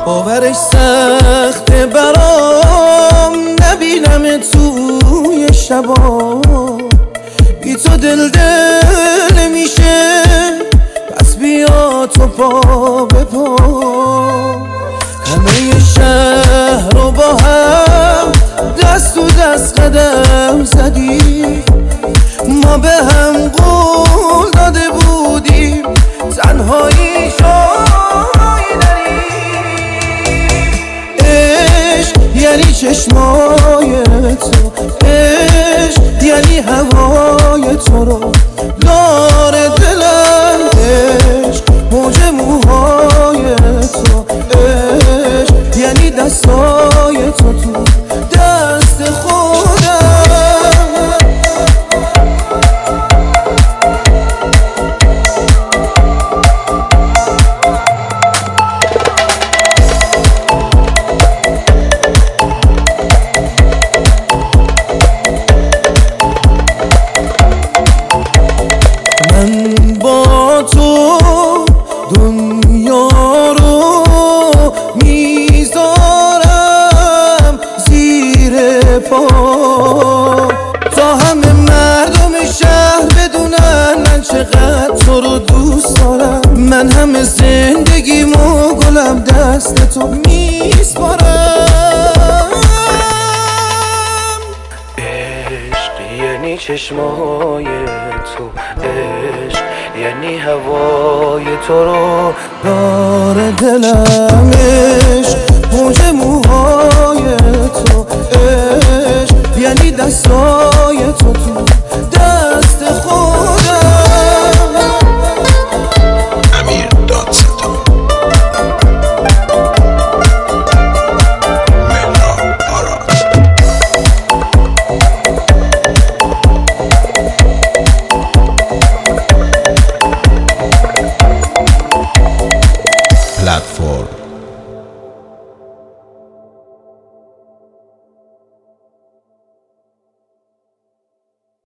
باورش سخته برام نبینم توی شبا، بی تو دل میشه، پس بیا تو پا به پا. همه شهر رو با هم دست تو دست قدم زدیم، ما به هم قول داده بودیم تنهایی شایی داریم. عشق یعنی چشمای تو، عشق یعنی هوای تو رو دار دلم، عشق موج موهای تو، عشق یعنی دستای تو تو دست خودم. من با تو دنیا رو میذارم زیر پا، تا همه مردم شهر بدونن من چقدر تو رو دوست دارم. من همه زندگیمو گلم دست تو میسپارم. عشق یعنی چشمای تو، عشق یعنی هوای تو رو دار دلم، عشق موج موهای تو، عشق یعنی دستای تو تو